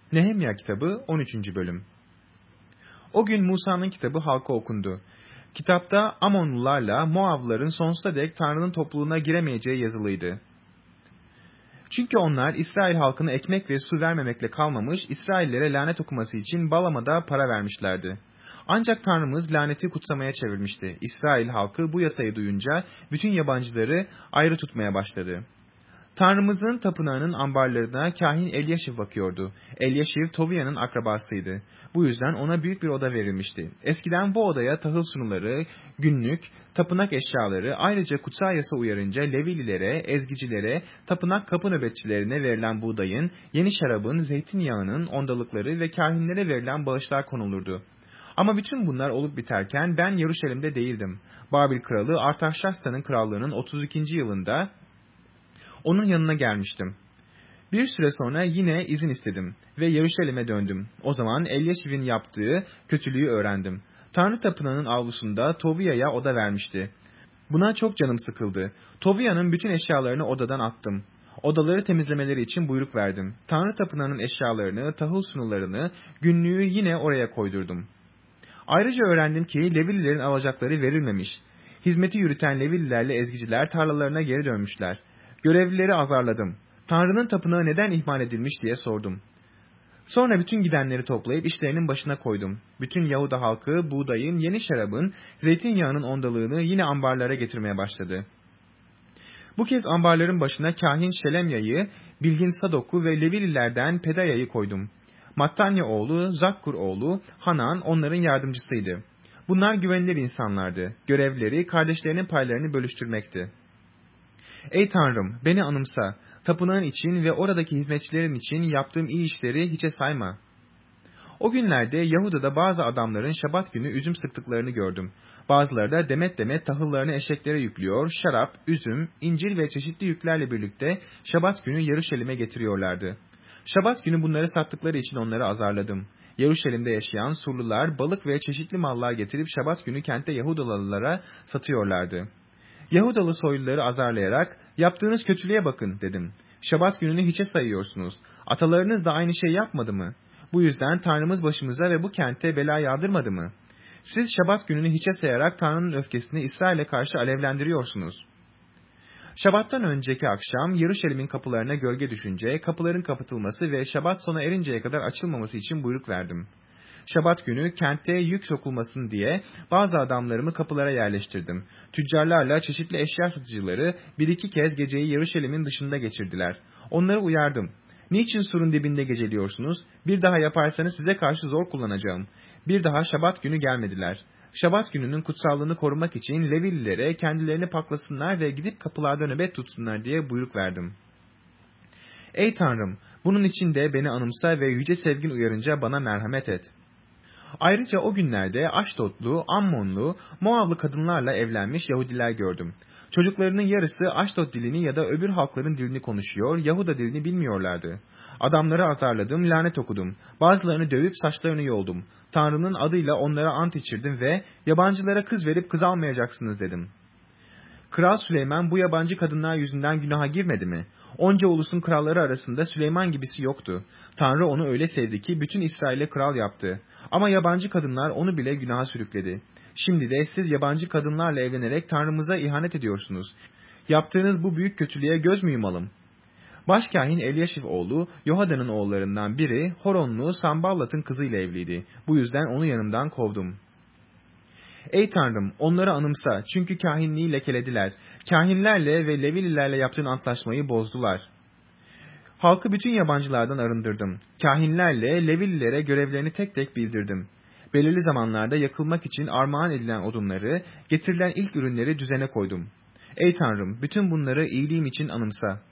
Nehemya kitabı 13. bölüm. O gün Musa'nın kitabı halka okundu. Kitapta Amonlularla Moavların sonsuza dek Tanrı'nın topluluğuna giremeyeceği yazılıydı. Çünkü onlar İsrail halkına ekmek ve su vermemekle kalmamış, İsraillere lanet okuması için Balam'a para vermişlerdi. Ancak Tanrımız laneti kutsamaya çevirmişti. İsrail halkı bu yasayı duyunca bütün yabancıları ayrı tutmaya başladı. Tanrımızın tapınağının ambarlarına kahin Elyaşiv bakıyordu. Elyaşiv Toviya'nın akrabasıydı. Bu yüzden ona büyük bir oda verilmişti. Eskiden bu odaya tahıl sunuları, günlük, tapınak eşyaları, ayrıca kutsal yasa uyarınca Levililere, ezgicilere, tapınak kapı nöbetçilerine verilen buğdayın, yeni şarabın, zeytinyağının, ondalıkları ve kahinlere verilen bağışlar konulurdu. Ama bütün bunlar olup biterken ben Yeruşalim'de değildim. Babil kralı Artaxerxes'in krallığının 32. yılında onun yanına gelmiştim. Bir süre sonra yine izin istedim ve Yeruşalim'e döndüm. O zaman Elyaşiv'in yaptığı kötülüğü öğrendim. Tanrı tapınağının avlusunda Tobiya'ya oda vermişti. Buna çok canım sıkıldı. Tobiya'nın bütün eşyalarını odadan attım. Odaları temizlemeleri için buyruk verdim. Tanrı tapınağının eşyalarını, tahıl sunularını, günlüğü yine oraya koydurdum. Ayrıca öğrendim ki Levililerin alacakları verilmemiş. Hizmeti yürüten Levililerle ezgiciler tarlalarına geri dönmüşler. Görevlileri azarladım. Tanrı'nın tapınağı neden ihmal edilmiş diye sordum. Sonra bütün gidenleri toplayıp işlerinin başına koydum. Bütün Yahuda halkı buğdayın, yeni şarabın, zeytinyağının ondalığını yine ambarlara getirmeye başladı. Bu kez ambarların başına kahin Şelemya'yı, Bilgin Sadok'u ve Levililerden Pedaya'yı koydum. Mattanya oğlu, Zakkur oğlu, Hanan onların yardımcısıydı. Bunlar güvenilir insanlardı. Görevleri kardeşlerinin paylarını bölüştürmekti. Ey Tanrım, beni anımsa, tapınağın için ve oradaki hizmetçilerin için yaptığım iyi işleri hiçe sayma. O günlerde Yahuda'da bazı adamların Şabat günü üzüm sıktıklarını gördüm. Bazıları da demet demet tahıllarını eşeklere yüklüyor, şarap, üzüm, incir ve çeşitli yüklerle birlikte Şabat günü Yeruşalim'e getiriyorlardı. Şabat günü bunları sattıkları için onları azarladım. Yeruşalim'de yaşayan Surlular balık ve çeşitli mallar getirip Şabat günü kentte Yahudalılara satıyorlardı. Yahudalı soyluları azarlayarak, yaptığınız kötülüğe bakın dedim. Şabat gününü hiçe sayıyorsunuz. Atalarınız da aynı şey yapmadı mı? Bu yüzden Tanrımız başımıza ve bu kente bela yağdırmadı mı? Siz Şabat gününü hiçe sayarak Tanrı'nın öfkesini İsrail'e karşı alevlendiriyorsunuz. Şabat'tan önceki akşam Yeruşalim'in kapılarına gölge düşünce, kapıların kapatılması ve Şabat sona erinceye kadar açılmaması için buyruk verdim. Şabat günü kentte yük sokulmasın diye bazı adamlarımı kapılara yerleştirdim. Tüccarlarla çeşitli eşya satıcıları bir iki kez geceyi Yeruşalim'in dışında geçirdiler. Onları uyardım. Niçin surun dibinde geceliyorsunuz? Bir daha yaparsanız size karşı zor kullanacağım. Bir daha Şabat günü gelmediler. Şabat gününün kutsallığını korumak için Levililere kendilerini paklasınlar ve gidip kapılarda nöbet tutsunlar diye buyruk verdim. Ey Tanrım, bunun için de beni anımsa ve yüce sevgin uyarınca bana merhamet et. Ayrıca o günlerde Aşdodlu, Ammonlu, Moavlı kadınlarla evlenmiş Yahudiler gördüm. Çocuklarının yarısı Aşdod dilini ya da öbür halkların dilini konuşuyor, Yahuda dilini bilmiyorlardı. Adamları azarladım, lanet okudum. Bazılarını dövüp saçlarını yoldum. Tanrı'nın adıyla onlara ant içirdim ve yabancılara kız verip kız almayacaksınız dedim. Kral Süleyman bu yabancı kadınlar yüzünden günaha girmedi mi? Onca ulusun kralları arasında Süleyman gibisi yoktu. Tanrı onu öyle sevdi ki bütün İsrail'e kral yaptı. Ama yabancı kadınlar onu bile günaha sürükledi. Şimdi de siz yabancı kadınlarla evlenerek Tanrımıza ihanet ediyorsunuz. Yaptığınız bu büyük kötülüğe göz mü yumalım? Başkahin Elyaşiv oğlu, Yohada'nın oğullarından biri, Horonlu Samballat'ın kızıyla evliydi. Bu yüzden onu yanımdan kovdum. Ey Tanrım, onları anımsa, çünkü kahinliği lekelediler. Kahinlerle ve Levililerle yaptığın antlaşmayı bozdular. Halkı bütün yabancılardan arındırdım. Kahinlerle Levililere görevlerini tek tek bildirdim. Belirli zamanlarda yakılmak için armağan edilen odunları, getirilen ilk ürünleri düzene koydum. Ey Tanrım, bütün bunları iyiliğim için anımsa.